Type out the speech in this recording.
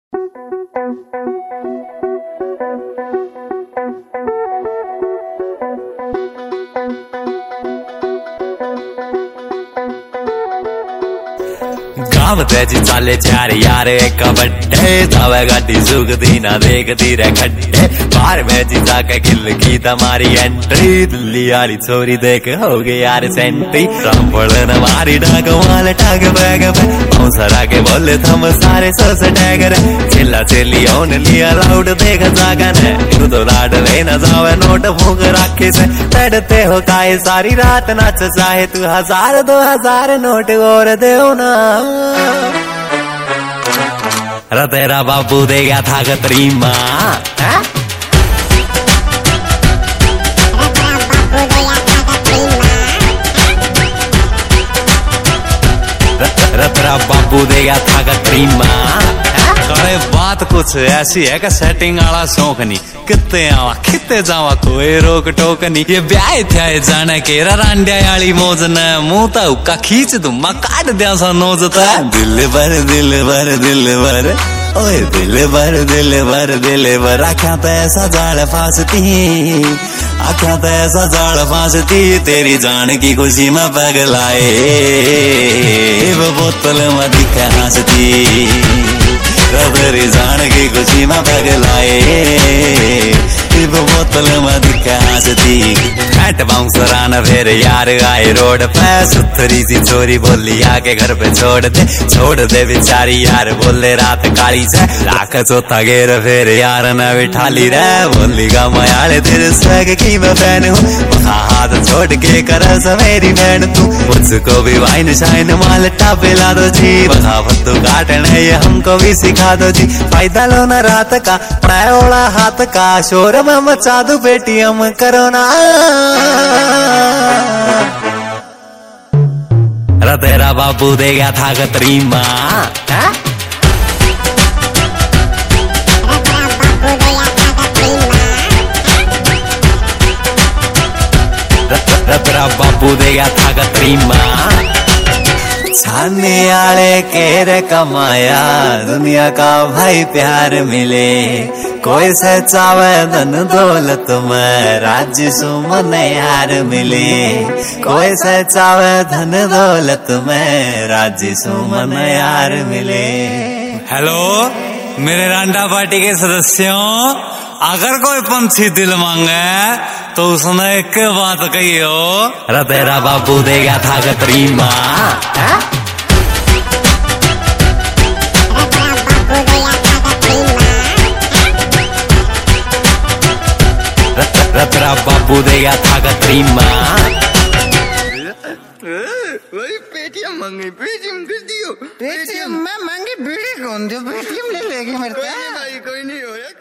गांव तेजी चाले चार यार एक बड्डे जावे गाड़ी सुखदी ना देखती रे खड्डे बाहर में जी जाके किल की तुम्हारी एंट्री दिल्ली वाली छोरी देख हो गई यार सेंट्री रामपुर न मारी डाक वाले टाग बैग सरा के बोले थम सारे सोस टैगर चिल्ला चिल्ली ओन लिया लाउड देख जागन तू तो लाड लेना जावे नोट फूक रखे से तड़ते हो काए सारी रात नाच चाहे तू 1000 2000 नोट और देओ ना तेरा बाबू दे गया था कतरी माँ तेरा बाबू दे गया था कतरी माँ करे बात कुछ ऐसी है कि सेटिंग वाला शौक नहीं कितने आवा कितने जावा कोई रोक टोक नहीं ये ब्याह थे जाने के रांडिया वाली मौज न मुंह तो उका खींच दूं मैं काट दिया सा नोज तो दिल भर ओए दिल भर आख्या तो ऐसा जाल फांसती तेरी जान की खुशी में पगलाए वो बोतल में दिखे हंसती तेरी जान की खुशी में पगलाए वो बोतल में दिखे हंसती हैट बाउंसर आना फिर यार आए रोड पे सुथरी सी छोरी बोली आके घर पे छोड़ दे बेचारी यार बोले रात काली से लाख चौथा गेर फिर यार न बिठाली रे बोली गा मयाले तेरे स्वैग की मैं फैन हूँ हाथ छोड़ के कर मेरी बहन तू मुझको भी वाइन शाइन मालटा पिला दो जी बना फद्दू काटने ये हमको भी सिखा दो जी फायदा लो ना रात का पैोड़ा हाथ का शोर में मचा दू पेटीएम करो ना तेरा बाबू दे गया था कतरी माँ तेरा बाबू दे गया था कतरी माँ छाने आले केर कमाया दुनिया का भाई प्यार मिले कोई से चावे धन दौलत में राज्य सुमन यार मिले कोई से चावे धन दौलत में राज्य सुमन यार मिले। हेलो मेरे रांडा पार्टी के सदस्यों अगर कोई पंछी दिल मांगे तो उसने एक बात कही हो तेरा बाबू दे गया था कतरी माँ तेरा बाबू दे गया था कतरी माँ वही पेटीएम मांगे पेटीएम कर दियो पेटीएम मैं मांगे बीड़ी कौन दो पेटीएम ले लेगी मेरे भाई कोई नहीं हो